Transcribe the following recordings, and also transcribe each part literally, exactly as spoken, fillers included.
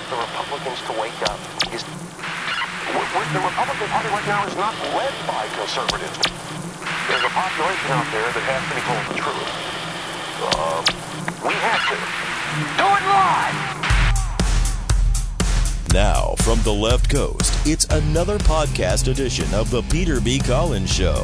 the Republicans to wake up is the Republican Party right now is not led by conservatives. There's a population out there that has to be told the truth. Uh, we have to. Do it live! Now, from the left coast, it's another podcast edition of the Peter B. Collins Show.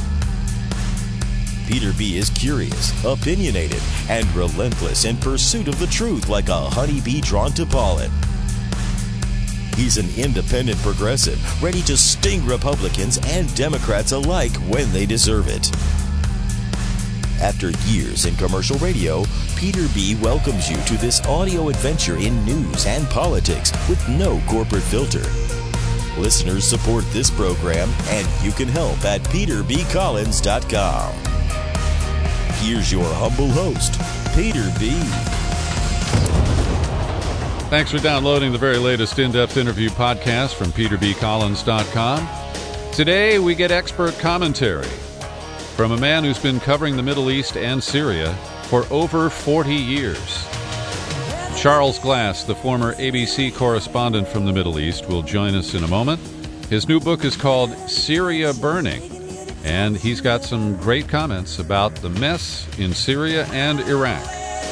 Peter B. is curious, opinionated, and relentless in pursuit of the truth like a honeybee drawn to pollen. He's an independent progressive, ready to sting Republicans and Democrats alike when they deserve it. After years in commercial radio, Peter B. welcomes you to this audio adventure in news and politics with no corporate filter. Listeners support this program, and you can help at peter b collins dot com. Here's your humble host, Peter B. Thanks for downloading the very latest in-depth interview podcast from peter b collins dot com. Today, we get expert commentary from a man who's been covering the Middle East and Syria for over forty years. Charles Glass, the former A B C correspondent from the Middle East, will join us in a moment. His new book is called Syria Burning, and he's got some great comments about the mess in Syria and Iraq.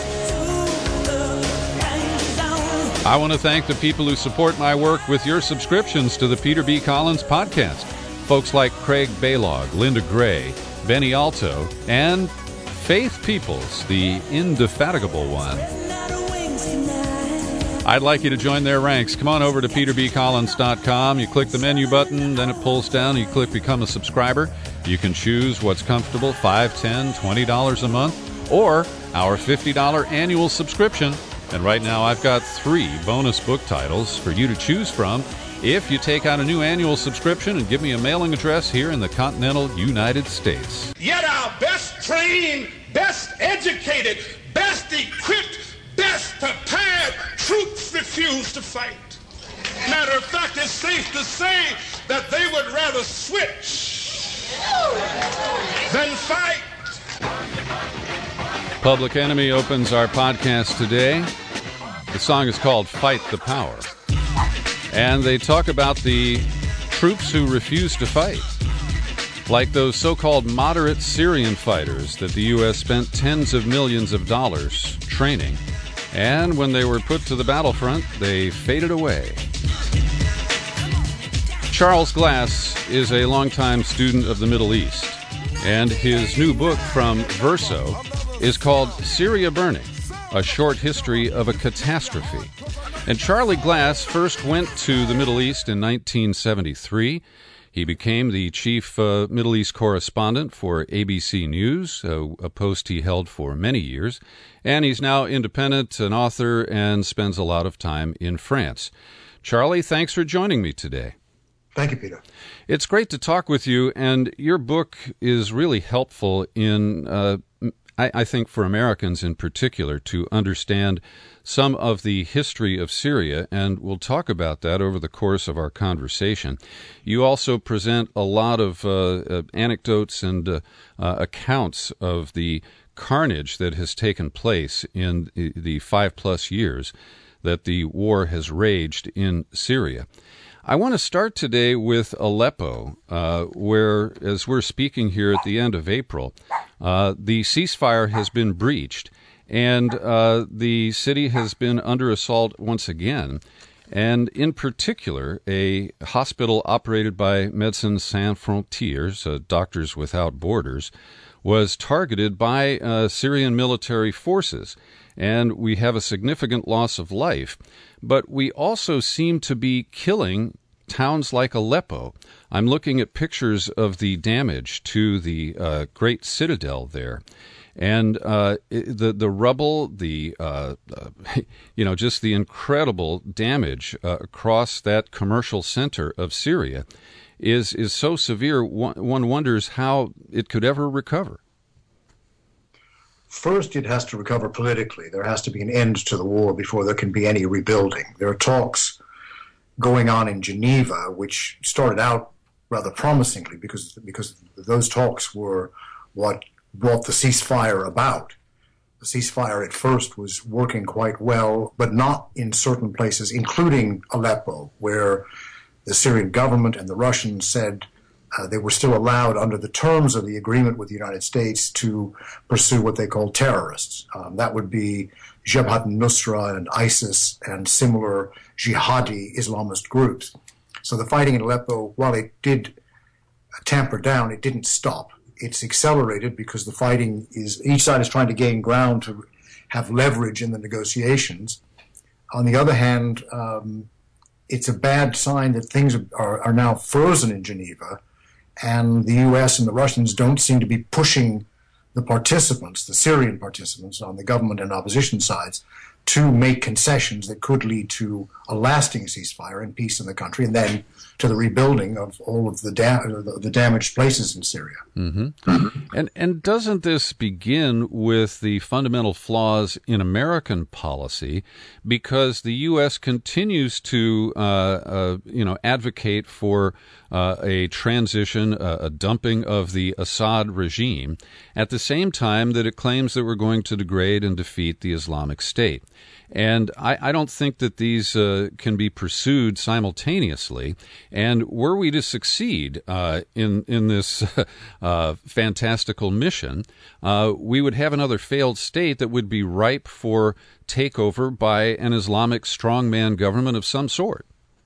I want to thank the people who support my work with your subscriptions to the Peter B. Collins podcast. Folks like Craig Baylog, Linda Gray, Benny Alto, and Faith Peoples, the indefatigable one. I'd like you to join their ranks. Come on over to peter b collins dot com. You click the menu button, then it pulls down. You click Become a Subscriber. You can choose what's comfortable, five dollars, ten dollars, twenty dollars a month, or our fifty dollars annual subscription. And right now I've got three bonus book titles for you to choose from if you take out a new annual subscription and give me a mailing address here in the continental United States. Yet our best trained, best educated, best equipped, best prepared troops refuse to fight. Matter of fact, it's safe to say that they would rather switch than fight. Public Enemy opens our podcast today. The song is called Fight the Power. And they talk about the troops who refuse to fight, like those so-called moderate Syrian fighters that the U S spent tens of millions of dollars training. And when they were put to the battlefront, they faded away. Charles Glass is a longtime student of the Middle East, and his new book from Verso is called Syria Burning, A Short History of a Catastrophe. And Charlie Glass first went to the Middle East in nineteen seventy-three. He became the chief uh, Middle East correspondent for A B C News, a, a post he held for many years. And he's now independent, an author, and spends a lot of time in France. Charlie, thanks for joining me today. Thank you, Peter. It's great to talk with you, and your book is really helpful in, uh, I, I think, for Americans in particular, to understand some of the history of Syria, and we'll talk about that over the course of our conversation. You also present a lot of uh, uh, anecdotes and uh, uh, accounts of the carnage that has taken place in the, the five-plus years that the war has raged in Syria. I want to start today with Aleppo, uh, where, as we're speaking here at the end of April, uh, the ceasefire has been breached, and uh, the city has been under assault once again. And in particular, a hospital operated by Médecins Sans Frontières, uh, Doctors Without Borders, was targeted by uh, Syrian military forces. And we have a significant loss of life. But we also seem to be killing towns like Aleppo. I'm looking at pictures of the damage to the uh, great citadel there. And uh, the the rubble, the uh, uh, you know, just the incredible damage uh, across that commercial center of Syria is is so severe. One, one wonders how it could ever recover. First, it has to recover politically. There has to be an end to the war before there can be any rebuilding. There are talks going on in Geneva, which started out rather promisingly because because those talks were what brought the ceasefire about. The ceasefire at first was working quite well, but not in certain places, including Aleppo, where the Syrian government and the Russians said uh, they were still allowed, under the terms of the agreement with the United States, to pursue what they call terrorists. Um, that would be Jabhat al-Nusra and ISIS and similar jihadi Islamist groups. So the fighting in Aleppo, while it did tamper down, it didn't stop. It's accelerated because the fighting is, each side is trying to gain ground to have leverage in the negotiations. On the other hand, um, it's a bad sign that things are, are now frozen in Geneva, and the U S and the Russians don't seem to be pushing the participants, the Syrian participants on the government and opposition sides, to make concessions that could lead to a lasting ceasefire and peace in the country, and then to the rebuilding of all of the, da- the damaged places in Syria. Mm-hmm. Mm-hmm. And and doesn't this begin with the fundamental flaws in American policy, because the U S continues to uh, uh, you know advocate for uh, a transition, uh, a dumping of the Assad regime, at the same time that it claims that we're going to degrade and defeat the Islamic State. And I, I don't think that these uh, can be pursued simultaneously. And were we to succeed uh, in in this uh, fantastical mission, uh, we would have another failed state that would be ripe for takeover by an Islamic strongman government of some sort.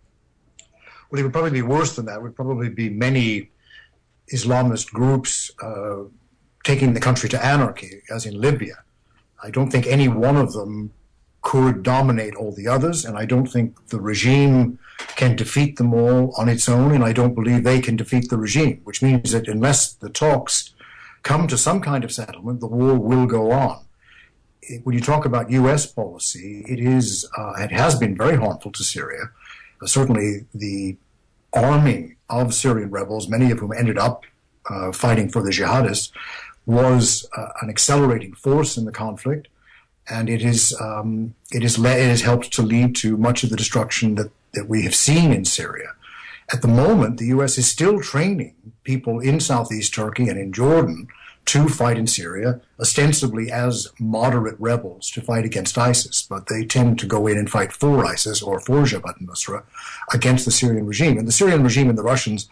Well, it would probably be worse than that. It would probably be many Islamist groups uh, taking the country to anarchy, as in Libya. I don't think any one of them could dominate all the others, and I don't think the regime can defeat them all on its own, and I don't believe they can defeat the regime, which means that unless the talks come to some kind of settlement, the war will go on. When you talk about U S policy, it is, uh, it has been very harmful to Syria. Uh, certainly the arming of Syrian rebels, many of whom ended up uh, fighting for the jihadists, was uh, an accelerating force in the conflict. And it is um, it is le- it has helped to lead to much of the destruction that, that we have seen in Syria. At the moment, the U S is still training people in southeast Turkey and in Jordan to fight in Syria, ostensibly as moderate rebels to fight against ISIS, but they tend to go in and fight for ISIS or for Jabhat al-Nusra against the Syrian regime. And the Syrian regime and the Russians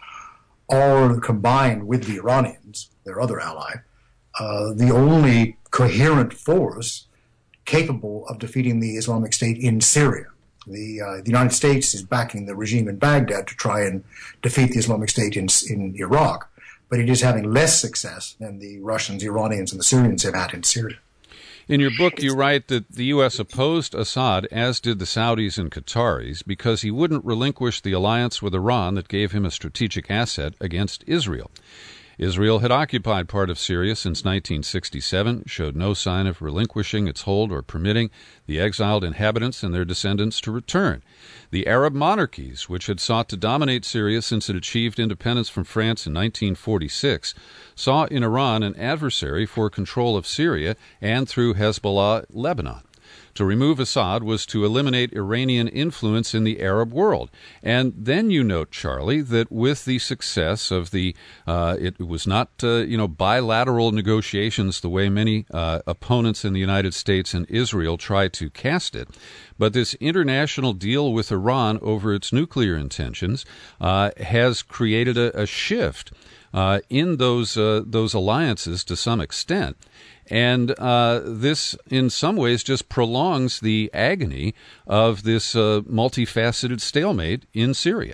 are, combined with the Iranians, their other ally, uh, the only coherent force capable of defeating the Islamic State in Syria. The, uh, the United States is backing the regime in Baghdad to try and defeat the Islamic State in, in Iraq, but it is having less success than the Russians, Iranians, and the Syrians have had in Syria. In your book, you write that the U S opposed Assad, as did the Saudis and Qataris, because he wouldn't relinquish the alliance with Iran that gave him a strategic asset against Israel. Israel had occupied part of Syria since nineteen sixty-seven, showed no sign of relinquishing its hold or permitting the exiled inhabitants and their descendants to return. The Arab monarchies, which had sought to dominate Syria since it achieved independence from France in nineteen forty-six, saw in Iran an adversary for control of Syria and, through Hezbollah, Lebanon. To remove Assad was to eliminate Iranian influence in the Arab world. And then you note, Charlie, that with the success of the, uh, it was not, uh, you know, bilateral negotiations the way many uh, opponents in the United States and Israel try to cast it, but this international deal with Iran over its nuclear intentions uh, has created a, a shift uh, in those uh, those alliances to some extent. And uh, this, in some ways, just prolongs the agony of this uh, multifaceted stalemate in Syria.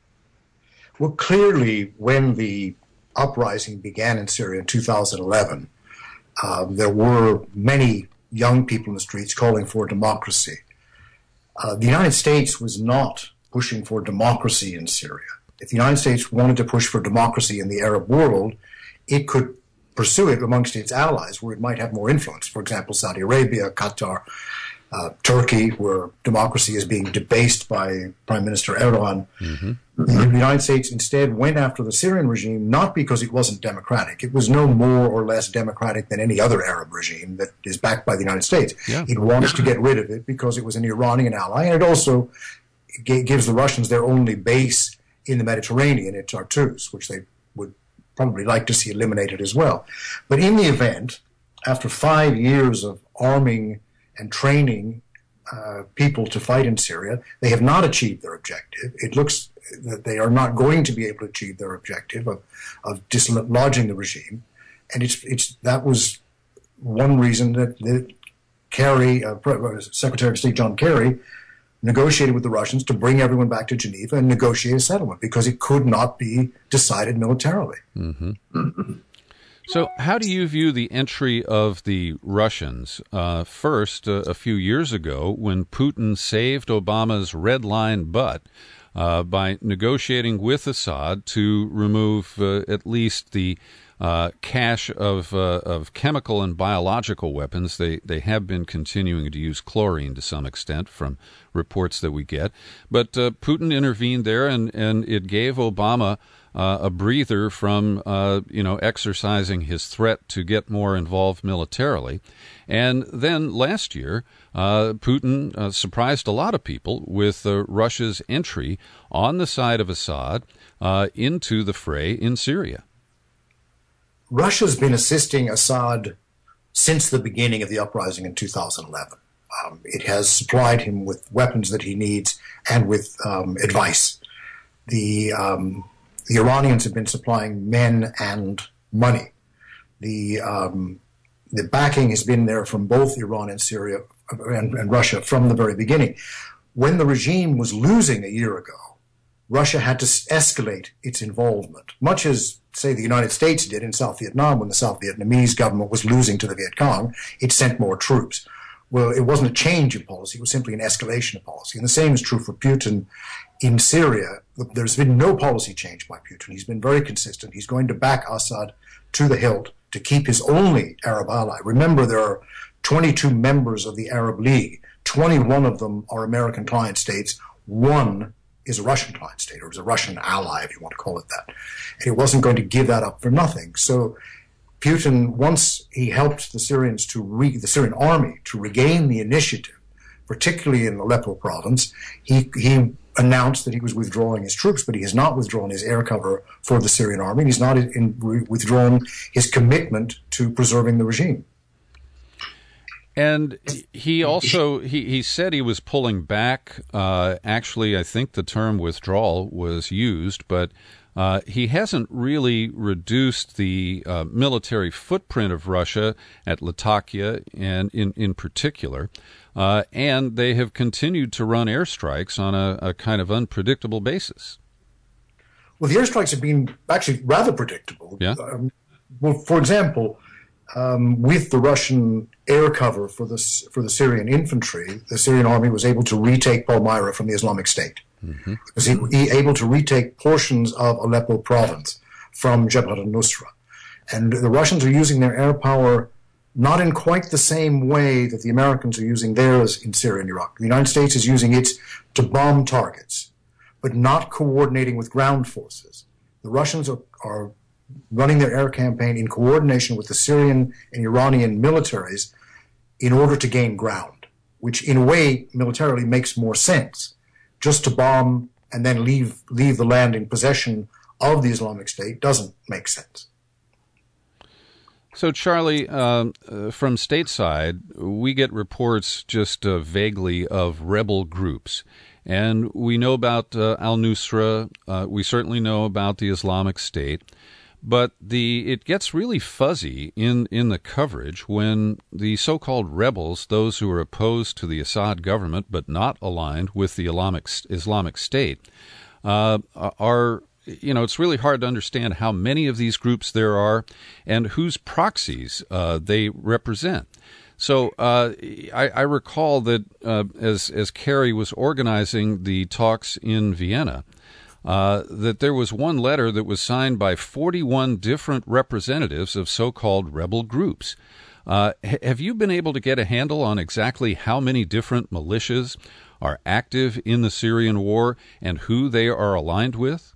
Well, clearly, when the uprising began in Syria in two thousand eleven, um, there were many young people in the streets calling for democracy. Uh, the United States was not pushing for democracy in Syria. If the United States wanted to push for democracy in the Arab world, it could pursue it amongst its allies where it might have more influence. For example, Saudi Arabia, Qatar, uh, Turkey, where democracy is being debased by Prime Minister Erdogan. Mm-hmm. The United States instead went after the Syrian regime, not because it wasn't democratic. It was no more or less democratic than any other Arab regime that is backed by the United States. Yeah. It wants to get rid of it because it was an Iranian ally, and it also g- gives the Russians their only base in the Mediterranean at Tartus, which they would probably like to see eliminated as well. But in the event, after five years of arming and training uh, people to fight in Syria. They have not achieved their objective. It looks that they are not going to be able to achieve their objective of, of dislodging the regime. And it's it's that was one reason that, that Kerry, uh, Secretary of State John Kerry, negotiated with the Russians to bring everyone back to Geneva and negotiate a settlement, because it could not be decided militarily. Mm-hmm. Mm-hmm. So how do you view the entry of the Russians? Uh, first, uh, a few years ago, when Putin saved Obama's red line butt uh, by negotiating with Assad to remove uh, at least the uh, cache of uh, of chemical and biological weapons. They they have been continuing to use chlorine to some extent from reports that we get. But uh, Putin intervened there, and, and it gave Obama Uh, a breather from, uh, you know, exercising his threat to get more involved militarily. And then last year, uh, Putin uh, surprised a lot of people with uh, Russia's entry on the side of Assad uh, into the fray in Syria. Russia's been assisting Assad since the beginning of the uprising in two thousand eleven. Um, it has supplied him with weapons that he needs and with um, advice. The um, The Iranians have been supplying men and money. The um, the backing has been there from both Iran and Syria and, and Russia from the very beginning. When the regime was losing a year ago, Russia had to escalate its involvement, much as, say, the United States did in South Vietnam when the South Vietnamese government was losing to the Viet Cong. It sent more troops. Well, it wasn't a change in policy. It was simply an escalation of policy. And the same is true for Putin in Syria. There's been no policy change by Putin. He's been very consistent. He's going to back Assad to the hilt to keep his only Arab ally. Remember, there are twenty-two members of the Arab League. twenty-one of them are American client states. One is a Russian client state, or is a Russian ally, if you want to call it that. And he wasn't going to give that up for nothing. So Putin, once he helped the Syrians to re, the Syrian army to regain the initiative, particularly in Aleppo province, he he announced that he was withdrawing his troops, but he has not withdrawn his air cover for the Syrian army, and he's not in, in, withdrawn his commitment to preserving the regime. And he also, he, he said he was pulling back. Uh, actually, I think the term withdrawal was used, but uh, he hasn't really reduced the uh, military footprint of Russia at Latakia, and in, in particular. Uh, and they have continued to run airstrikes on a, a kind of unpredictable basis. Well, the airstrikes have been actually rather predictable. Yeah. Um, well, for example, um, with the Russian air cover for the, for the Syrian infantry, the Syrian army was able to retake Palmyra from the Islamic State. Mm-hmm. Was he, he able to retake portions of Aleppo province from Jabhat al-Nusra. And the Russians are using their air power not in quite the same way that the Americans are using theirs in Syria and Iraq. The United States is using its to bomb targets, but not coordinating with ground forces. The Russians are, are running their air campaign in coordination with the Syrian and Iranian militaries in order to gain ground, which in a way militarily makes more sense. Just to bomb and then leave leave the land in possession of the Islamic State doesn't make sense. So, Charlie, uh, uh, from stateside, we get reports just uh, vaguely of rebel groups. And we know about uh, al-Nusra. Uh, we certainly know about the Islamic State. But the it gets really fuzzy in, in the coverage when the so-called rebels, those who are opposed to the Assad government but not aligned with the Islamic, Islamic State, uh, are... You know, it's really hard to understand how many of these groups there are and whose proxies uh, they represent. So uh, I, I recall that uh, as as Kerry was organizing the talks in Vienna, uh, that there was one letter that was signed by forty-one different representatives of so-called rebel groups. Uh, have you been able to get a handle on exactly how many different militias are active in the Syrian war and who they are aligned with?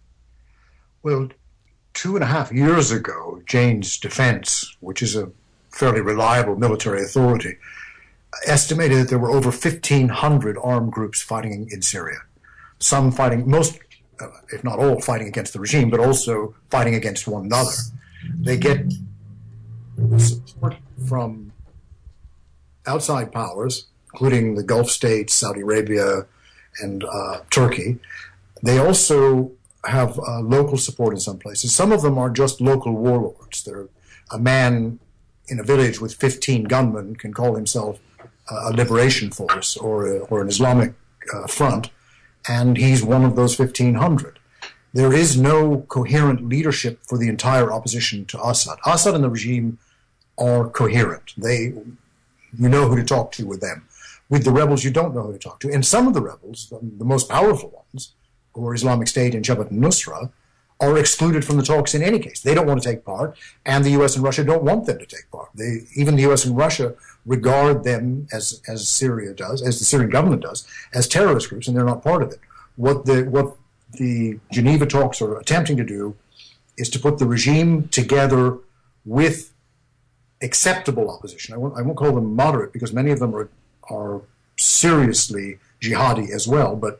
Well, two and a half years ago, Jane's Defense, which is a fairly reliable military authority, estimated that there were over fifteen hundred armed groups fighting in Syria. Some fighting, most, uh, if not all, fighting against the regime, but also fighting against one another. They get support from outside powers, including the Gulf states, Saudi Arabia, and uh, Turkey. They also have uh, local support in some places. Some of them are just local warlords. They're, a man in a village with fifteen gunmen can call himself uh, a liberation force or, a, or an Islamic uh, front, and he's one of those fifteen hundred. There is no coherent leadership for the entire opposition to Assad. Assad and the regime are coherent. They, you know who to talk to with them. With the rebels, you don't know who to talk to. And some of the rebels, the, the most powerful ones, who are Islamic State and Jabhat al-Nusra, are excluded from the talks in any case. They don't want to take part, and the U S and Russia don't want them to take part. They, even the U S and Russia regard them, as as Syria does, as the Syrian government does, as terrorist groups, and they're not part of it. What the what the Geneva talks are attempting to do is to put the regime together with acceptable opposition. I won't, I won't call them moderate, because many of them are are seriously jihadi as well, but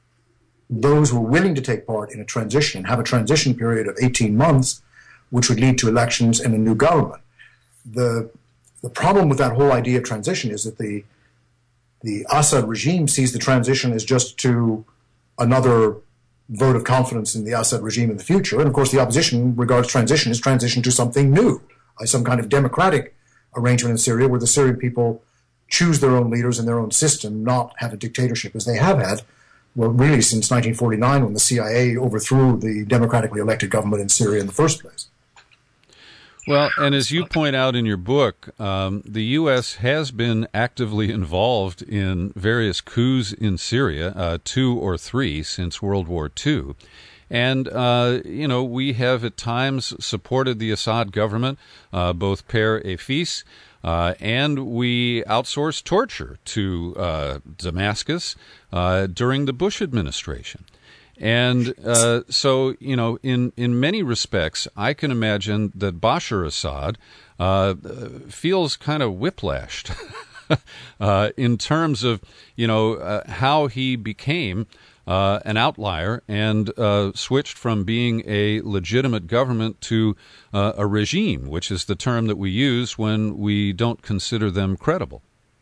those who are willing to take part in a transition and have a transition period of eighteen months, which would lead to elections and a new government. The the problem with that whole idea of transition is that the the Assad regime sees the transition as just to another vote of confidence in the Assad regime in the future. And of course, the opposition regards transition as transition to something new, uh, some kind of democratic arrangement in Syria where the Syrian people choose their own leaders in their own system, not have a dictatorship as they have had, well, really since nineteen forty-nine, when the C I A overthrew the democratically elected government in Syria in the first place. Well, and as you point out in your book, um, the U S has been actively involved in various coups in Syria, uh, two or three since World War Two. And, uh, you know, we have at times supported the Assad government, uh, both père et fils, uh, and we outsourced torture to uh, Damascus uh, during the Bush administration. And uh, so, you know, in, in many respects, I can imagine that Bashar Assad uh, feels kind of whiplashed uh, in terms of, you know, uh, how he became uh, an outlier and uh, switched from being a legitimate government to uh, a regime, which is the term that we use when we don't consider them credible.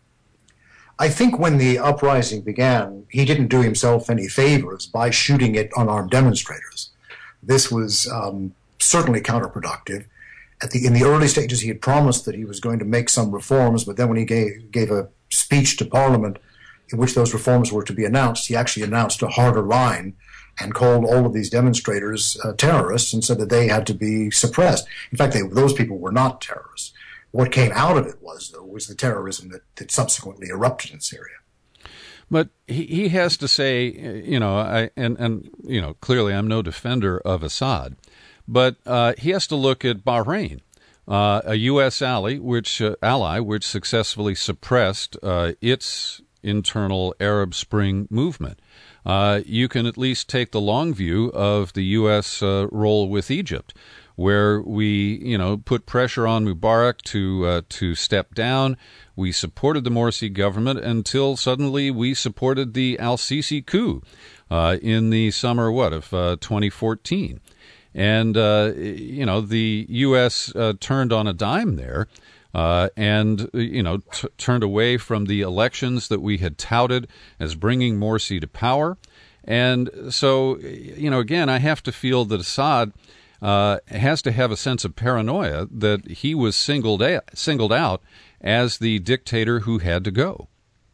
I think when the uprising began, he didn't do himself any favors by shooting at unarmed demonstrators. This was um, certainly counterproductive. At the in the early stages, he had promised that he was going to make some reforms, but then when he gave, gave a speech to Parliament in which those reforms were to be announced, he actually announced a harder line and called all of these demonstrators uh, terrorists and said that they had to be suppressed. In fact, they, those people were not terrorists. What came out of it was, though, was the terrorism that, that subsequently erupted in Syria. But he, he has to say, you know, I, and, and, you know, clearly I'm no defender of Assad, but uh, he has to look at Bahrain, uh, a U S ally which, uh, ally which successfully suppressed uh, its internal Arab Spring movement. Uh, you can at least take the long view of the U S uh, role with Egypt, where we, you know, put pressure on Mubarak to uh, to step down. We supported the Morsi government until suddenly we supported the al-Sisi coup uh, in the summer, what, of uh, twenty fourteen. And, uh, you know, the U S uh, turned on a dime there uh, and, you know, t- turned away from the elections that we had touted as bringing Morsi to power. And so, you know, again, I have to feel that Assad Uh, has to have a sense of paranoia that he was singled out, singled out as the dictator who had to go.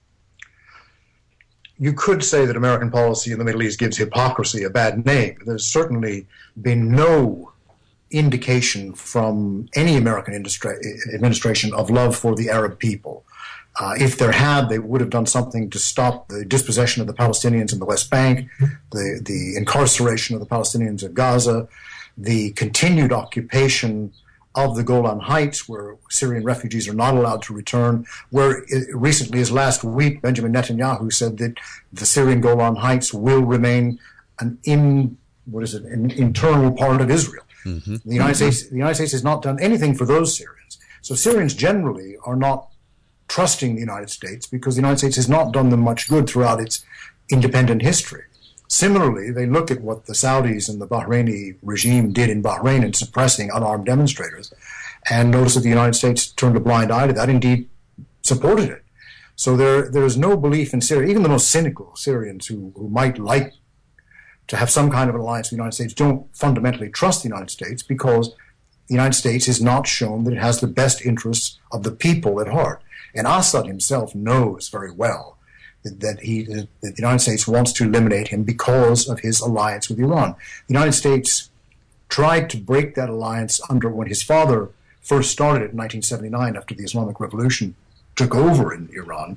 You could say that American policy in the Middle East gives hypocrisy a bad name. There's certainly been no indication from any American industri- administration of love for the Arab people. Uh, if there had, they would have done something to stop the dispossession of the Palestinians in the West Bank, the, the incarceration of the Palestinians of Gaza, the continued occupation of the Golan Heights, where Syrian refugees are not allowed to return, where recently as last week, Benjamin Netanyahu said that the Syrian Golan Heights will remain an in, what is it, an internal part of Israel. Mm-hmm. The United mm-hmm. States, the United States has not done anything for those Syrians. So Syrians generally are not trusting the United States because the United States has not done them much good throughout its independent history. Similarly, they look at what the Saudis and the Bahraini regime did in Bahrain in suppressing unarmed demonstrators and notice that the United States turned a blind eye to that. Indeed, supported it. So there there is no belief in Syria. Even the most cynical Syrians who, who might like to have some kind of an alliance with the United States don't fundamentally trust the United States, because the United States has not shown that it has the best interests of the people at heart. And Assad himself knows very well that, that, he, that the United States wants to eliminate him because of his alliance with Iran. The United States tried to break that alliance under when his father first started it in nineteen seventy-nine after the Islamic Revolution took over in Iran.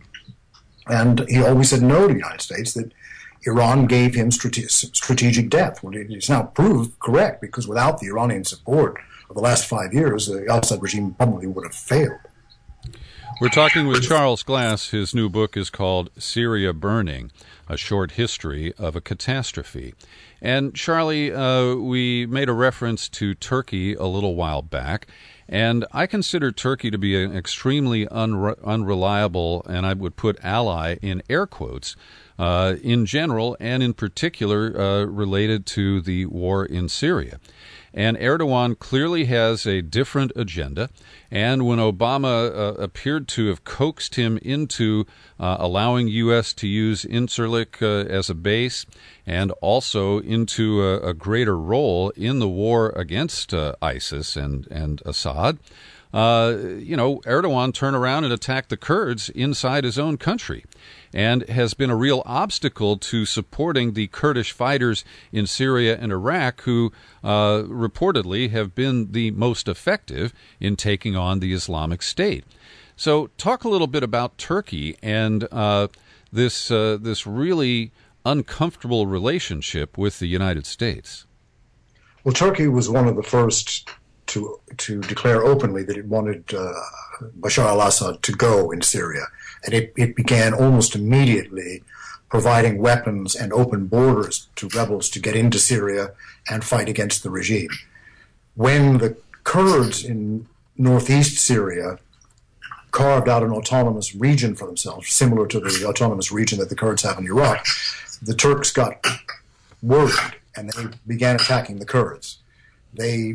And he always said no to the United States, that Iran gave him strate- strategic depth. Well, it's now proved correct, because without the Iranian support of the last five years, the Assad regime probably would have failed. We're talking with Charles Glass. His new book is called Syria Burning, A Short History of a Catastrophe. And Charlie, uh, we made a reference to Turkey a little while back, and I consider Turkey to be an extremely unre- unreliable, and I would put ally in air quotes, uh, in general and in particular uh, related to the war in Syria. And Erdogan clearly has a different agenda. And when Obama uh, appeared to have coaxed him into uh, allowing U S to use Incirlik uh, as a base, and also into a, a greater role in the war against uh, ISIS and, and Assad, uh, you know, Erdogan turned around and attacked the Kurds inside his own country, and has been a real obstacle to supporting the Kurdish fighters in Syria and Iraq, who uh, reportedly have been the most effective in taking on the Islamic State. So talk a little bit about Turkey and uh, this uh, this really uncomfortable relationship with the United States. Well, Turkey was one of the first to to declare openly that it wanted uh, Bashar al-Assad to go in Syria. And it, it began almost immediately providing weapons and open borders to rebels to get into Syria and fight against the regime. When the Kurds in northeast Syria carved out an autonomous region for themselves, similar to the autonomous region that the Kurds have in Iraq, the Turks got worried and they began attacking the Kurds. They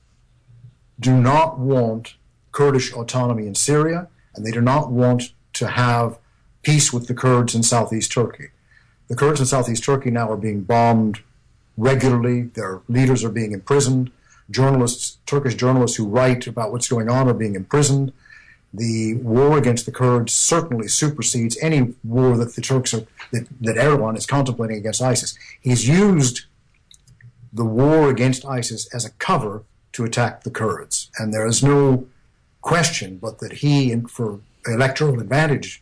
do not want Kurdish autonomy in Syria, and they do not want to have peace with the Kurds in southeast Turkey. The Kurds in southeast Turkey now are being bombed regularly. Their leaders are being imprisoned. Journalists, Turkish journalists who write about what's going on are being imprisoned. The war against the Kurds certainly supersedes any war that the Turks are, that, that Erdogan is contemplating against ISIS. He's used the war against ISIS as a cover to attack the Kurds. And there is no question but that he, for electoral advantage,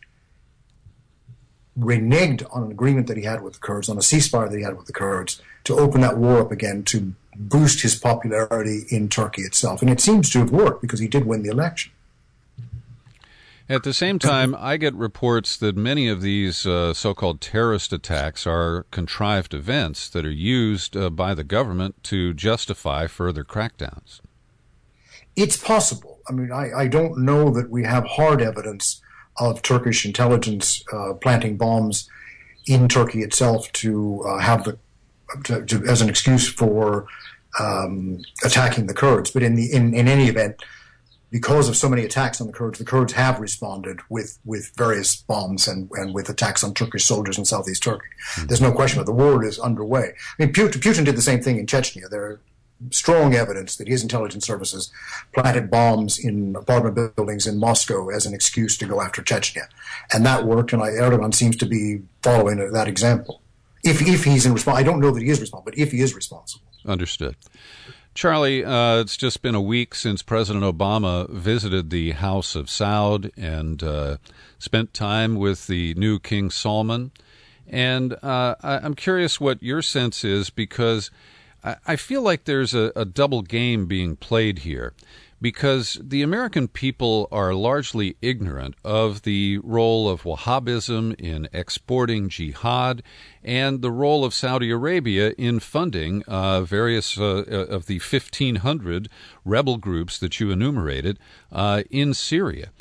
reneged on an agreement that he had with the Kurds, on a ceasefire that he had with the Kurds, to open that war up again to boost his popularity in Turkey itself. And it seems to have worked, because he did win the election. At the same time, I get reports that many of these uh, so-called terrorist attacks are contrived events that are used uh, by the government to justify further crackdowns. It's possible. I mean, I, I don't know that we have hard evidence of Turkish intelligence uh, planting bombs in Turkey itself to uh, have the to, to, as an excuse for um, attacking the Kurds. But in the in, in any event, because of so many attacks on the Kurds, the Kurds have responded with, with various bombs and, and with attacks on Turkish soldiers in southeast Turkey. Mm-hmm. There's no question about it. The war is underway. I mean, Putin, Putin did the same thing in Chechnya. There strong evidence that his intelligence services planted bombs in apartment buildings in Moscow as an excuse to go after Chechnya. And that worked, and Erdogan seems to be following that example. If if he's in response, I don't know that he is responsible, but if he is responsible. Understood. Charlie, uh, it's just been a week since President Obama visited the House of Saud and uh, spent time with the new King Salman. And uh, I, I'm curious what your sense is, because I, I feel like there's a, a double game being played here, because the American people are largely ignorant of the role of Wahhabism in exporting jihad and the role of Saudi Arabia in funding uh, various uh, of the fifteen hundred rebel groups that you enumerated uh, in Syria.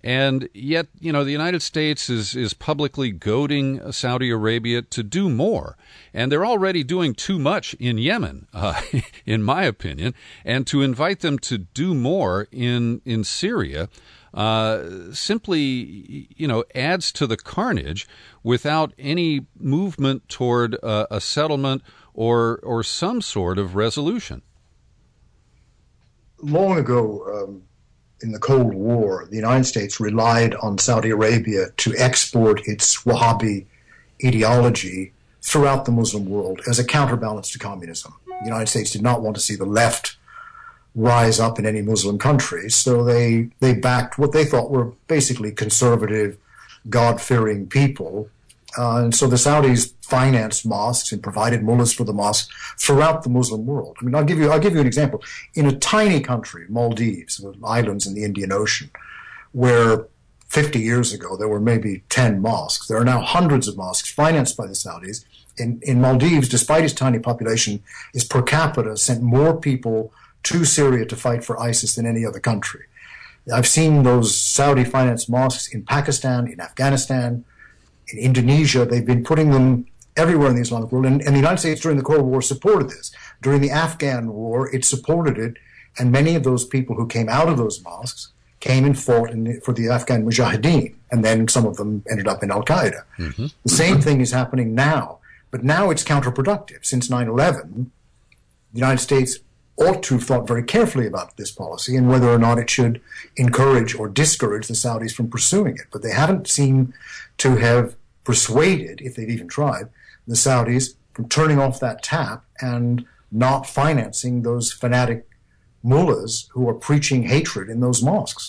And yet, you know, the United States is, is publicly goading Saudi Arabia to do more. And they're already doing too much in Yemen, uh, in my opinion. And to invite them to do more in, in Syria uh, simply, you know, adds to the carnage without any movement toward uh, a settlement or, or some sort of resolution. Long ago, um, in the Cold War, the United States relied on Saudi Arabia to export its Wahhabi ideology throughout the Muslim world as a counterbalance to communism. The United States did not want to see the left rise up in any Muslim country, so they, they backed what they thought were basically conservative, God-fearing people. Uh, and so the Saudis financed mosques and provided mullahs for the mosques throughout the Muslim world. I mean, I'll give you, I'll give you an example. In a tiny country, Maldives, islands in the Indian Ocean, where fifty years ago there were maybe ten mosques, there are now hundreds of mosques financed by the Saudis. In, in Maldives, despite its tiny population, is per capita sent more people to Syria to fight for ISIS than any other country. I've seen those Saudi-financed mosques in Pakistan, in Afghanistan, in Indonesia. They've been putting them everywhere in the Islamic world. And, and the United States during the Cold War supported this. During the Afghan war, it supported it. And many of those people who came out of those mosques came and fought in the, for the Afghan Mujahideen. And then some of them ended up in Al-Qaeda. Mm-hmm. The same thing is happening now. But now it's counterproductive. Since nine eleven, the United States ought to have thought very carefully about this policy and whether or not it should encourage or discourage the Saudis from pursuing it. But they haven't seemed to have persuaded, if they've even tried, the Saudis from turning off that tap and not financing those fanatic mullahs who are preaching hatred in those mosques.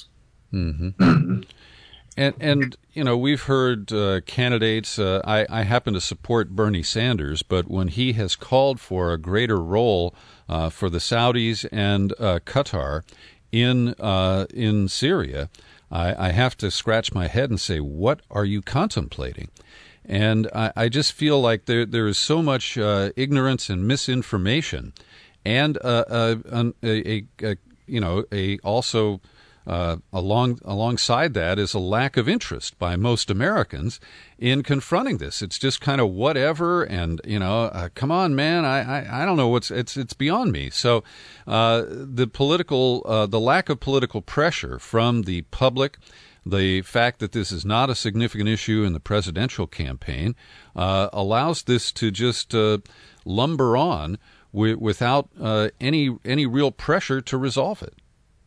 Mm-hmm. and, and, you know, we've heard uh, candidates, uh, I, I happen to support Bernie Sanders, but when he has called for a greater role uh, for the Saudis and uh, Qatar in uh, in Syria, I, I have to scratch my head and say, what are you contemplating? And I, I just feel like there there is so much uh, ignorance and misinformation, and uh, a, a, a, a you know a also uh, along alongside that is a lack of interest by most Americans in confronting this. It's just kind of whatever, and you know, uh, come on, man, I, I I don't know what's it's it's beyond me. So uh, the political uh, the lack of political pressure from the public. The fact that this is not a significant issue in the presidential campaign uh, allows this to just uh, lumber on w- without uh, any any real pressure to resolve it.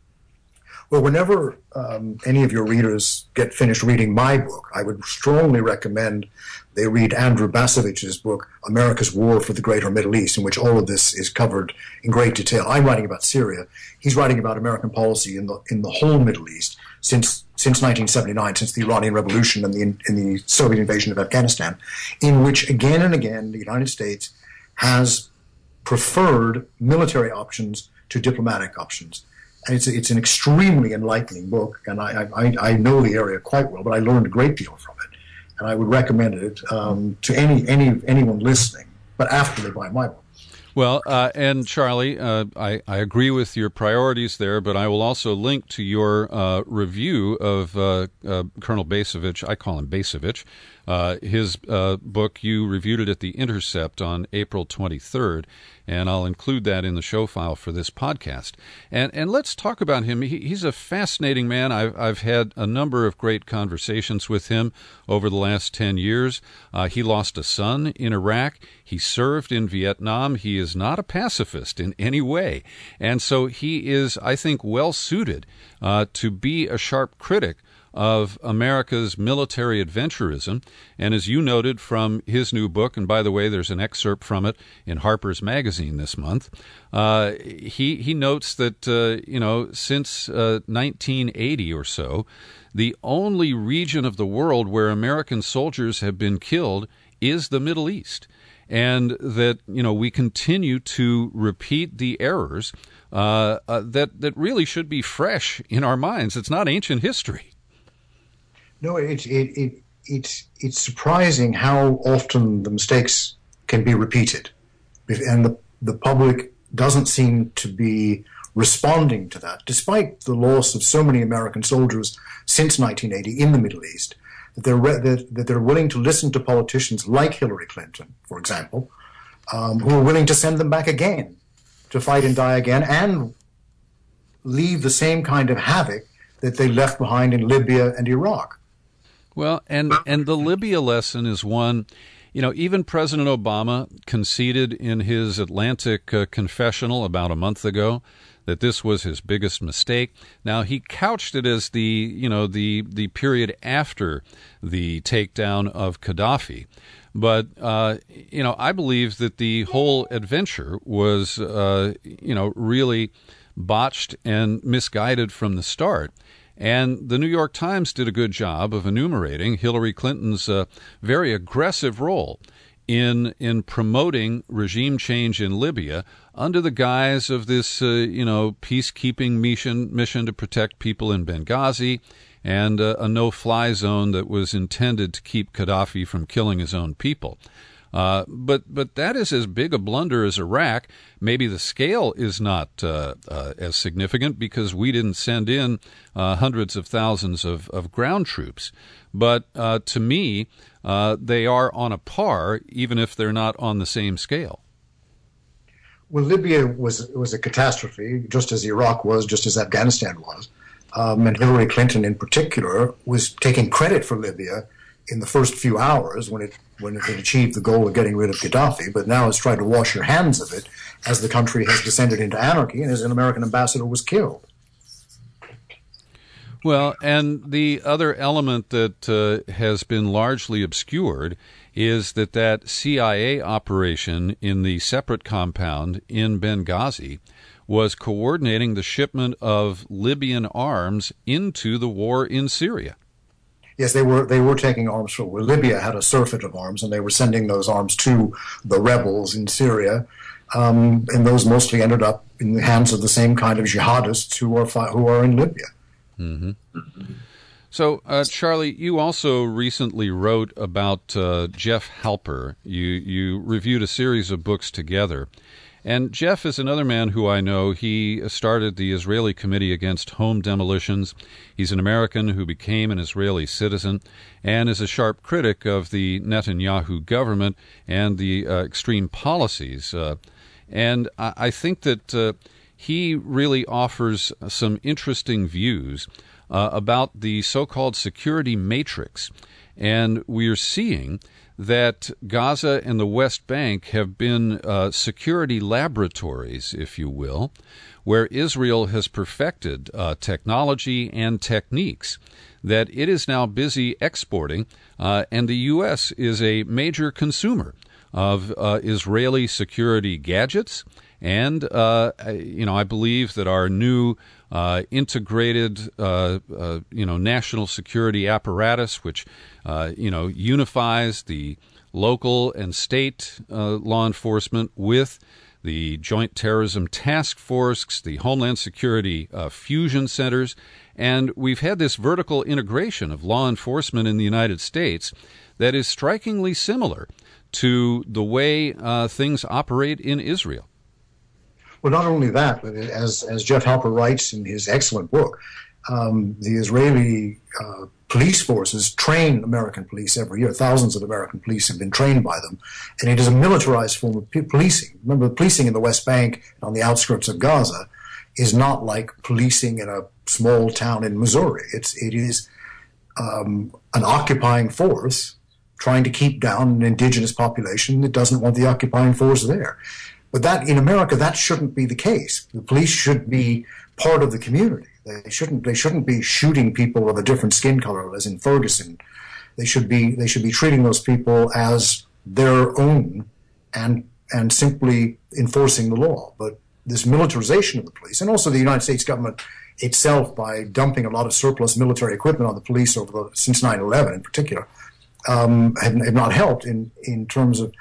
Well, whenever um, any of your readers get finished reading my book, I would strongly recommend they read Andrew Basovich's book, America's War for the Greater Middle East, in which all of this is covered in great detail. I'm writing about Syria. He's writing about American policy in the in the whole Middle East since since nineteen seventy-nine, since the Iranian Revolution and the in the Soviet invasion of Afghanistan, in which again and again the United States has preferred military options to diplomatic options. And it's it's an extremely enlightening book, and I, I I know the area quite well, but I learned a great deal from it, and I would recommend it um, to any any anyone listening, but after they buy my book. Well, uh, and Charlie, uh, I, I agree with your priorities there, but I will also link to your uh, review of uh, uh, Colonel Basovich. I call him Basovich. Uh, his uh, book, you reviewed it at The Intercept on April twenty-third, and I'll include that in the show file for this podcast. And and let's talk about him. He, he's a fascinating man. I've, I've had a number of great conversations with him over the last ten years. Uh, he lost a son in Iraq. He served in Vietnam. He is not a pacifist in any way. And so he is, I think, well-suited uh, to be a sharp critic of America's military adventurism. And as you noted from his new book, and by the way, there's an excerpt from it in Harper's Magazine this month, uh, he, he notes that, uh, you know, since uh, nineteen eighty or so, the only region of the world where American soldiers have been killed is the Middle East. And that, you know, we continue to repeat the errors uh, uh, that, that really should be fresh in our minds. It's not ancient history. No, it's it, it it's it's surprising how often the mistakes can be repeated, and the the public doesn't seem to be responding to that, despite the loss of so many American soldiers since nineteen eighty in the Middle East, that they're, re- that, that they're willing to listen to politicians like Hillary Clinton, for example, um, who are willing to send them back again to fight and die again and leave the same kind of havoc that they left behind in Libya and Iraq. Well, and, and the Libya lesson is one, you know, even President Obama conceded in his Atlantic uh, confessional about a month ago that this was his biggest mistake. Now, he couched it as the, you know, the, the period after the takedown of Gaddafi. But, uh, you know, I believe that the whole adventure was, uh, you know, really botched and misguided from the start. And the New York Times did a good job of enumerating Hillary Clinton's uh, very aggressive role in in promoting regime change in Libya under the guise of this, uh, you know, peacekeeping mission mission to protect people in Benghazi and uh, a no-fly zone that was intended to keep Gaddafi from killing his own people. Uh, but but that is as big a blunder as Iraq. Maybe the scale is not uh, uh, as significant because we didn't send in uh, hundreds of thousands of, of ground troops. But uh, to me, uh, they are on a par, even if they're not on the same scale. Well, Libya was was a catastrophe, just as Iraq was, just as Afghanistan was. Um, and Hillary Clinton, in particular, was taking credit for Libya in the first few hours when it when it had achieved the goal of getting rid of Gaddafi, but now has tried to wash her hands of it as the country has descended into anarchy and as an American ambassador was killed. Well, and the other element that uh, has been largely obscured is that that C I A operation in the separate compound in Benghazi was coordinating the shipment of Libyan arms into the war in Syria. Yes, they were they were taking arms from where Libya had a surfeit of arms, and they were sending those arms to the rebels in Syria, um, and those mostly ended up in the hands of the same kind of jihadists who are fi- who are in Libya. Mm-hmm. So, uh, Charlie, you also recently wrote about uh, Jeff Halper. You you reviewed a series of books together. And Jeff is another man who I know. He started the Israeli Committee Against Home Demolitions. He's an American who became an Israeli citizen and is a sharp critic of the Netanyahu government and the uh, extreme policies. Uh, and I, I think that uh, he really offers some interesting views uh, about the so-called security matrix. And we are seeing that Gaza and the West Bank have been uh, security laboratories, if you will, where Israel has perfected uh, technology and techniques that it is now busy exporting, uh, and the U S is a major consumer of uh, Israeli security gadgets. And, uh, you know, I believe that our new uh, integrated, uh, uh, you know, national security apparatus, which, uh, you know, unifies the local and state uh, law enforcement with the Joint Terrorism Task Force, the Homeland Security uh, fusion centers, and we've had this vertical integration of law enforcement in the United States that is strikingly similar to the way uh, things operate in Israel. Well, not only that, but as as Jeff Halper writes in his excellent book, um, the Israeli uh, police forces train American police every year. Thousands of American police have been trained by them, and it is a militarized form of p- policing. Remember, the policing in the West Bank, on the outskirts of Gaza, is not like policing in a small town in Missouri. It's it is um, an occupying force trying to keep down an indigenous population that doesn't want the occupying force there. But that in America, that shouldn't be the case. The police should be part of the community. They shouldn't. They shouldn't be shooting people of a different skin color, as in Ferguson. They should be. They should be treating those people as their own, and and simply enforcing the law. But this militarization of the police, and also the United States government itself, by dumping a lot of surplus military equipment on the police over the, since nine eleven in particular, um, have, have not helped in in terms of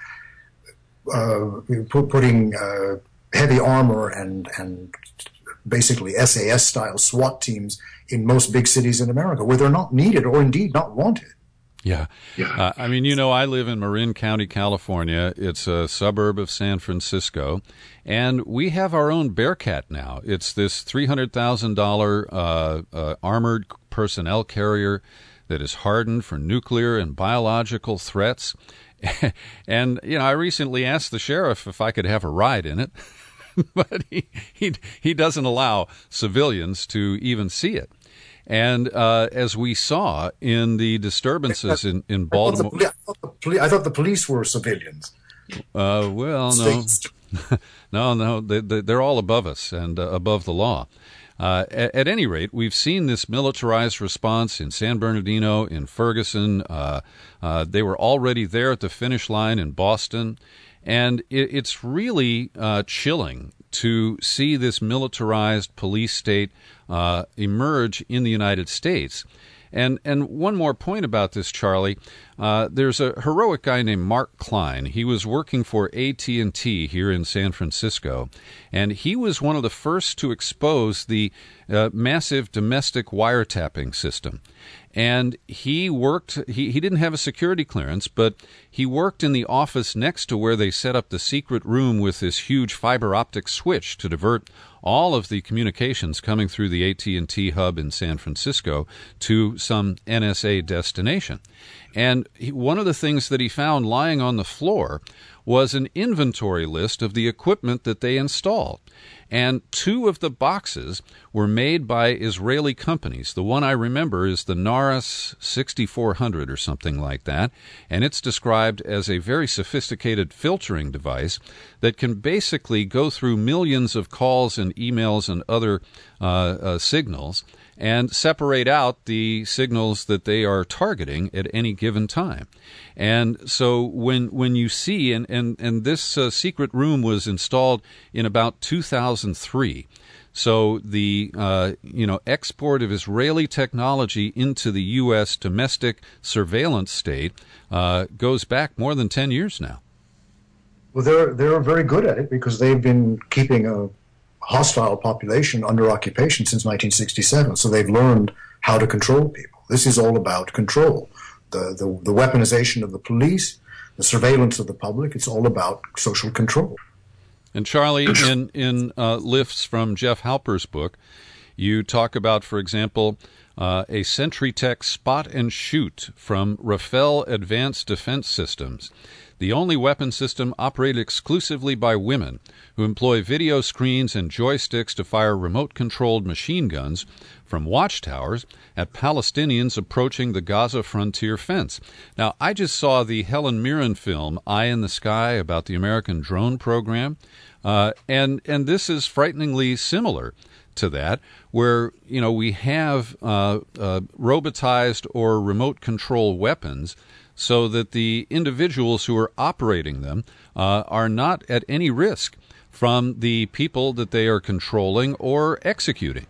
uh, putting uh, heavy armor and and. basically S A S-style SWAT teams in most big cities in America, where they're not needed or indeed not wanted. Yeah. Yeah. Uh, I mean, you know, I live in Marin County, California. It's a suburb of San Francisco. And we have our own Bearcat now. It's this three hundred thousand dollars uh, uh, armored personnel carrier that is hardened for nuclear and biological threats. And, you know, I recently asked the sheriff if I could have a ride in it, but he, he, he doesn't allow civilians to even see it. And uh, as we saw in the disturbances in, in Baltimore... I thought, the poli- I thought the police were civilians. Uh, well, no. no, no, they, they, they're all above us and uh, above the law. Uh, at, at any rate, we've seen this militarized response in San Bernardino, in Ferguson. Uh, uh, they were already there at the finish line in Boston. And it, it's really uh, chilling to see this militarized police state uh, emerge in the United States. And and one more point about this, Charlie. Uh, there's a heroic guy named Mark Klein. He was working for A T and T here in San Francisco, and he was one of the first to expose the uh, massive domestic wiretapping system. And he worked, he, he didn't have a security clearance, but he worked in the office next to where they set up the secret room with this huge fiber optic switch to divert all of the communications coming through the A T and T hub in San Francisco to some N S A destination. And he, one of the things that he found lying on the floor was an inventory list of the equipment that they installed. And two of the boxes were made by Israeli companies. The one I remember is the Naras sixty-four hundred or something like that, and it's described as a very sophisticated filtering device that can basically go through millions of calls and emails and other uh, uh, signals and separate out the signals that they are targeting at any given time. And so when when you see, and, and, and this uh, secret room was installed in about two thousand three, so the uh, you know export of Israeli technology into the U S domestic surveillance state uh, goes back more than ten years now. Well, they're they're very good at it because they've been keeping a hostile population under occupation since nineteen sixty-seven. So they've learned how to control people. This is all about control. The, the, the weaponization of the police, the surveillance of the public, it's all about social control. And Charlie, in, in uh, lifts from Jeff Halper's book, you talk about, for example, uh, a SentryTech spot and shoot from Rafael Advanced Defense Systems, the only weapon system operated exclusively by women who employ video screens and joysticks to fire remote-controlled machine guns from watchtowers at Palestinians approaching the Gaza frontier fence. Now, I just saw the Helen Mirren film, Eye in the Sky, about the American drone program, uh, and, and this is frighteningly similar to that, where, you know, we have uh, uh, robotized or remote control weapons so that the individuals who are operating them uh, are not at any risk from the people that they are controlling or executing.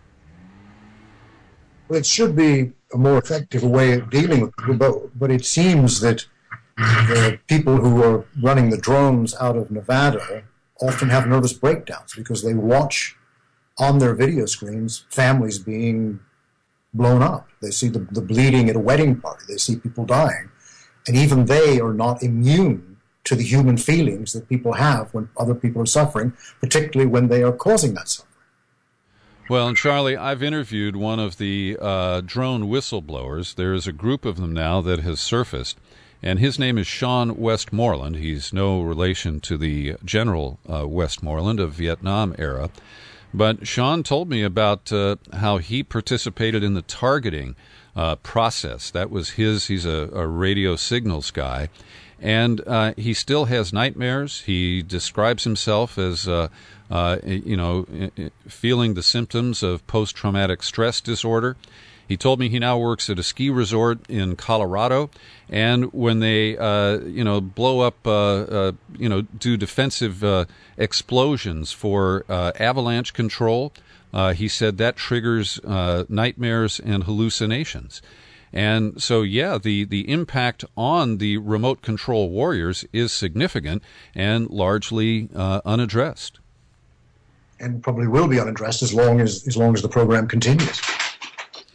Well, it should be a more effective way of dealing with people, but, but it seems that the people who are running the drones out of Nevada often have nervous breakdowns because they watch on their video screens families being blown up. They see the, the bleeding at a wedding party. They see people dying. And even they are not immune to the human feelings that people have when other people are suffering, particularly when they are causing that suffering. Well, and Charlie, I've interviewed one of the uh, drone whistleblowers. There is a group of them now that has surfaced, and his name is Sean Westmoreland. He's no relation to the General uh, Westmoreland of Vietnam era. But Sean told me about uh, how he participated in the targeting uh, process. That was his, he's a, a radio signals guy. And uh, he still has nightmares. He describes himself as, uh, uh, you know, feeling the symptoms of post-traumatic stress disorder. He told me he now works at a ski resort in Colorado, and when they, uh, you know, blow up, uh, uh, you know, do defensive uh, explosions for uh, avalanche control, uh, he said that triggers uh, nightmares and hallucinations. And so, yeah, the, the impact on the remote control warriors is significant and largely uh, unaddressed. And probably will be unaddressed as long as as long as the program continues.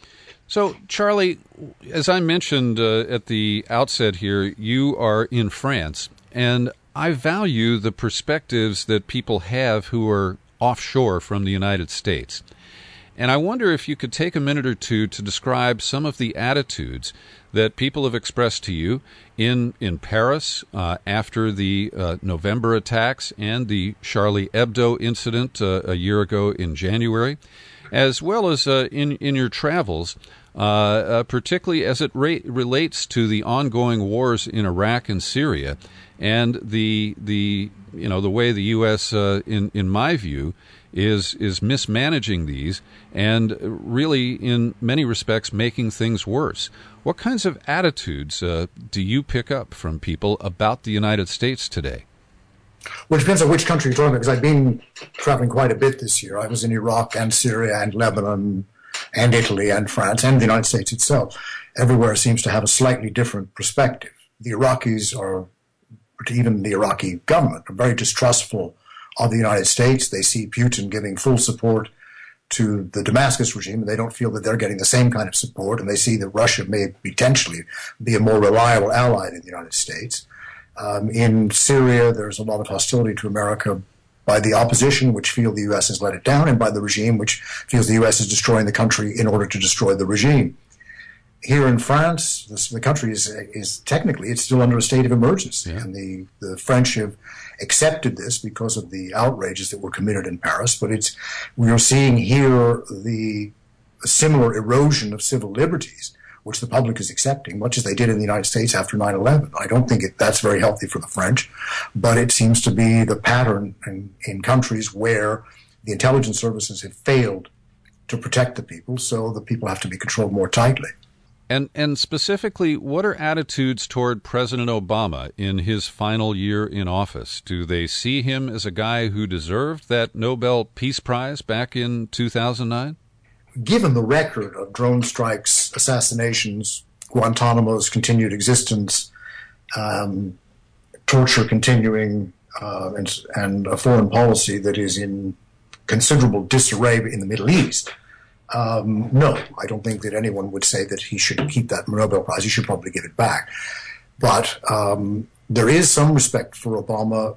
So, Charlie, as I mentioned uh, at the outset here, you are in France, and I value the perspectives that people have who are offshore from the United States. And I wonder if you could take a minute or two to describe some of the attitudes that people have expressed to you in in Paris uh, after the uh, November attacks and the Charlie Hebdo incident uh, a year ago in January, as well as uh, in, in your travels, uh, uh, particularly as it ra- relates to the ongoing wars in Iraq and Syria, and the the you know the way the U S uh, in in my view is is mismanaging these and really in many respects making things worse. What kinds of attitudes uh, do you pick up from people about the United States today? Well, it depends on which country you're talking about, because I've been traveling quite a bit this year. I was in Iraq and Syria and Lebanon and Italy and France and the United States itself. Everywhere seems to have a slightly different perspective. The Iraqis are, even the Iraqi government, are very distrustful of the United States. They see Putin giving full support to the Damascus regime, and they don't feel that they're getting the same kind of support, and they see that Russia may potentially be a more reliable ally than the United States. Um, in Syria, there's a lot of hostility to America by the opposition, which feel the U S has let it down, and by the regime, which feels the U S is destroying the country in order to destroy the regime. Here in France, this, the country is, is technically, it's still under a state of emergency, yeah. and the, the French have accepted this because of the outrages that were committed in Paris. But it's we are seeing here the similar erosion of civil liberties, which the public is accepting, much as they did in the United States after nine eleven. I don't think it, that's very healthy for the French, but it seems to be the pattern in, in countries where the intelligence services have failed to protect the people, so the people have to be controlled more tightly. And and specifically, what are attitudes toward President Obama in his final year in office? Do they see him as a guy who deserved that Nobel Peace Prize back in two thousand nine? Given the record of drone strikes, assassinations, Guantanamo's continued existence, um, torture continuing, uh, and, and a foreign policy that is in considerable disarray in the Middle East, Um, no, I don't think that anyone would say that he should keep that Nobel Prize. He should probably give it back. But um, there is some respect for Obama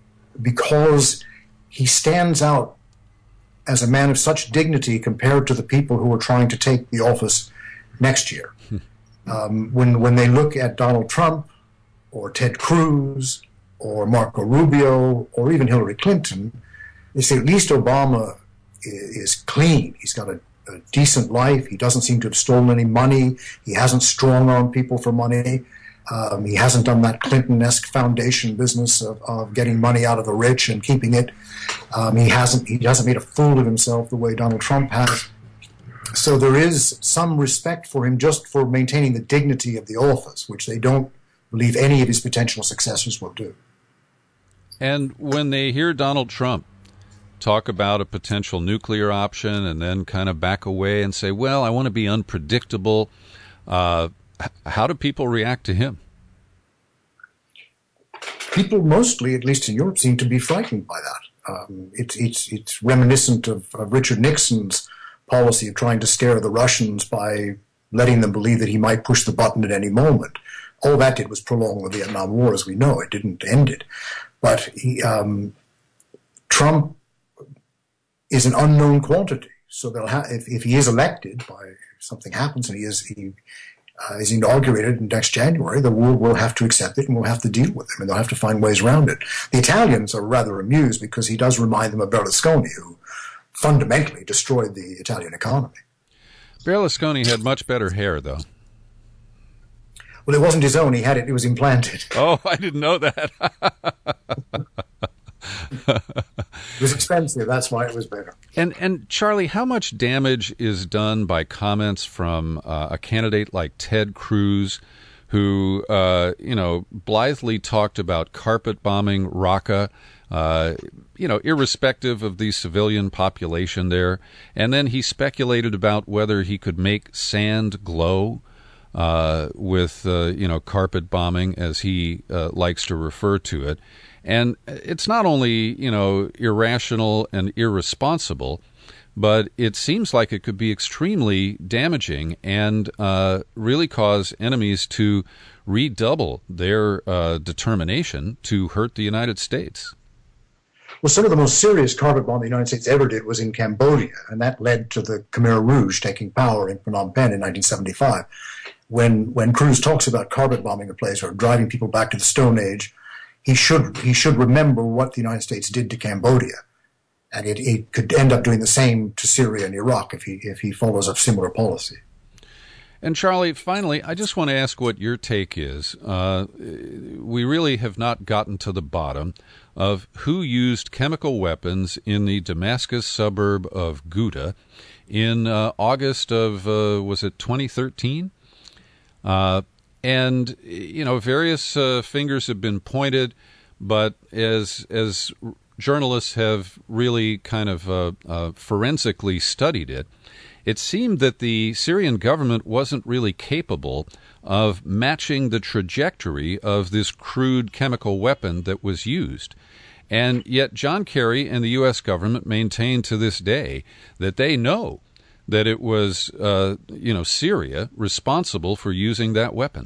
because he stands out as a man of such dignity compared to the people who are trying to take the office next year. Um, when, when they look at Donald Trump or Ted Cruz or Marco Rubio or even Hillary Clinton, they say at least Obama is, is clean. He's got a a decent life. He doesn't seem to have stolen any money. He hasn't strong-armed people for money. Um, he hasn't done that Clinton-esque foundation business of, of getting money out of the rich and keeping it. Um, he hasn't he hasn't made a fool of himself the way Donald Trump has. So there is some respect for him just for maintaining the dignity of the office, which they don't believe any of his potential successors will do. And when they hear Donald Trump talk about a potential nuclear option and then kind of back away and say, well, I want to be unpredictable. Uh, how do people react to him? People mostly, at least in Europe, seem to be frightened by that. Um, it, it's, it's reminiscent of, of Richard Nixon's policy of trying to scare the Russians by letting them believe that he might push the button at any moment. All that did was prolong the Vietnam War, as we know. It didn't end it. But he, um, Trump is an unknown quantity. So they'll ha- if, if he is elected, by if something happens and he is he uh, is inaugurated next January, the world will have to accept it and we'll have to deal with him and they'll have to find ways around it. The Italians are rather amused because he does remind them of Berlusconi, who fundamentally destroyed the Italian economy. Berlusconi had much better hair, though. Well, it wasn't his own. He had it. It was implanted. Oh, I didn't know that. It was expensive. That's why it was better. And and Charlie, how much damage is done by comments from uh, a candidate like Ted Cruz, who uh, you know blithely talked about carpet bombing Raqqa, uh, you know, irrespective of the civilian population there, and then he speculated about whether he could make sand glow uh, with uh, you know carpet bombing, as he uh, likes to refer to it. And it's not only, you know, irrational and irresponsible, but it seems like it could be extremely damaging and uh, really cause enemies to redouble their uh, determination to hurt the United States. Well, some of the most serious carpet bomb the United States ever did was in Cambodia, and that led to the Khmer Rouge taking power in Phnom Penh in nineteen seventy-five. When when Cruz talks about carpet bombing a place or driving people back to the Stone Age, he should he should remember what the United States did to Cambodia, and it, it could end up doing the same to Syria and Iraq if he if he follows a similar policy. And Charlie, finally, I just want to ask what your take is. Uh, we really have not gotten to the bottom of who used chemical weapons in the Damascus suburb of Ghouta in uh, August of, uh, was it twenty thirteen? Uh, and, you know, various uh, fingers have been pointed, but as as journalists have really kind of uh, uh, forensically studied it, it seemed that the Syrian government wasn't really capable of matching the trajectory of this crude chemical weapon that was used. And yet John Kerry and the U S government maintain to this day that they know that it was, uh, you know, Syria responsible for using that weapon.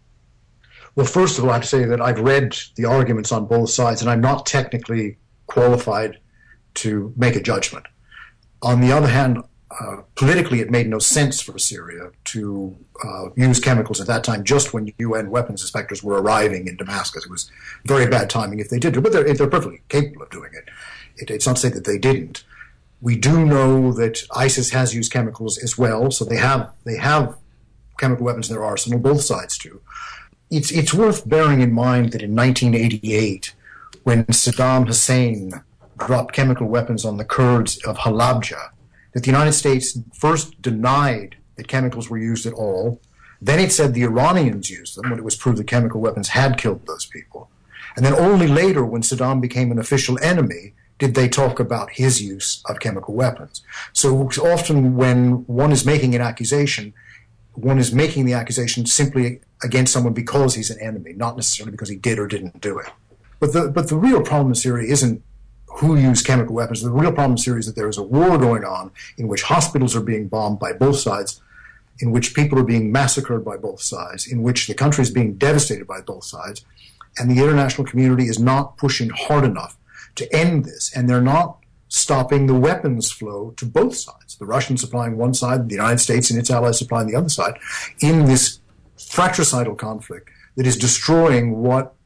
Well, first of all, I have to say that I've read the arguments on both sides, and I'm not technically qualified to make a judgment. On the other hand, uh, politically, it made no sense for Syria to uh, use chemicals at that time, just when U N weapons inspectors were arriving in Damascus. It was very bad timing if they did, but they're, they're perfectly capable of doing it. it. It's not to say that they didn't. We do know that ISIS has used chemicals as well, so they have they have chemical weapons in their arsenal, both sides do. It's, it's worth bearing in mind that in nineteen eighty-eight, when Saddam Hussein dropped chemical weapons on the Kurds of Halabja, that the United States first denied that chemicals were used at all. Then it said the Iranians used them when it was proved that chemical weapons had killed those people. And then only later, when Saddam became an official enemy, did they talk about his use of chemical weapons. So often when one is making an accusation, one is making the accusation simply against someone because he's an enemy, not necessarily because he did or didn't do it. But the, but the real problem in Syria isn't who used chemical weapons. The real problem in Syria is that there is a war going on in which hospitals are being bombed by both sides, in which people are being massacred by both sides, in which the country is being devastated by both sides, and the international community is not pushing hard enough to end this, and they're not stopping the weapons flow to both sides. The Russians supplying one side, the United States and its allies supplying the other side, in this fratricidal conflict that is destroying what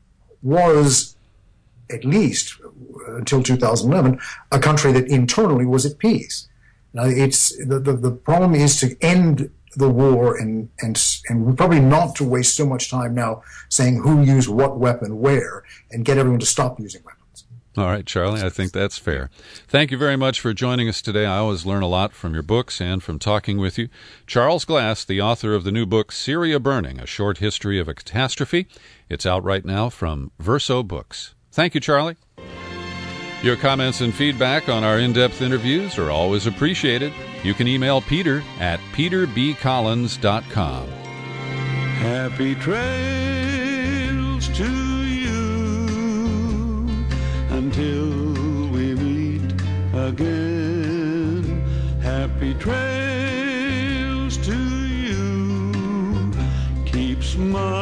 was, at least until two thousand eleven, a country that internally was at peace. Now, it's the, the, the problem is to end the war and, and, and probably not to waste so much time now saying who used what weapon where, and get everyone to stop using weapons. All right, Charlie, I think that's fair. Thank you very much for joining us today. I always learn a lot from your books and from talking with you. Charles Glass, the author of the new book, Syria Burning, A Short History of a Catastrophe. It's out right now from Verso Books. Thank you, Charlie. Your comments and feedback on our in-depth interviews are always appreciated. You can email Peter at peter b collins dot com. Happy trails to you until we meet again. Happy trails to you. Keep smiling.